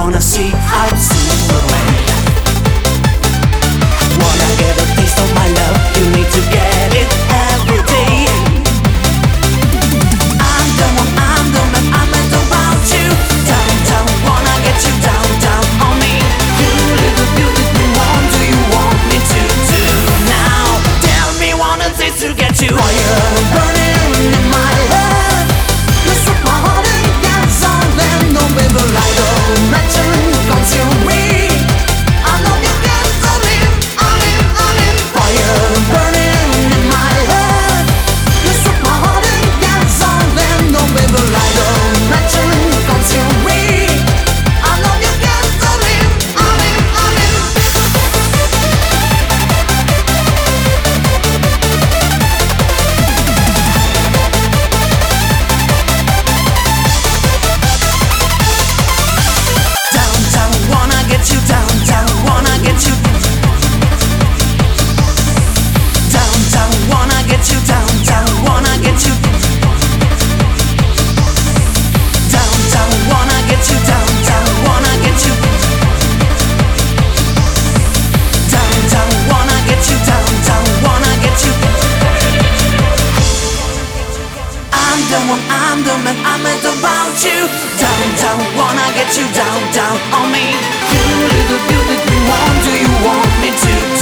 wanna see how Superman. Wanna get a taste of my love, you need to get it every day. I'm the one, I'm the man, I'm meant about you. Down, down, wanna get you down, down on me. You little beautiful one, do you want me to do now? Tell me what it takes to get you. Fire burning in my head, you struck my heart and gets on. Then no baby light of matching consume me. I love you, can't stop it. I'm in. Fire burning in my head, you struck my heart and gets on. Then no baby light of matching consume me. I love you, can't stop it. I'm in. Down, down, wanna get you down, down, wanna get you. Down, down, wanna get you down, down, wanna get you. Down, down, wanna get you down, down, wanna get you. Down, down, wanna get you down, down, wanna get you. I'm the one, I'm the man, I'm meant about you. Down, down, wanna get you down, down on me. You little beautiful one, do you want me to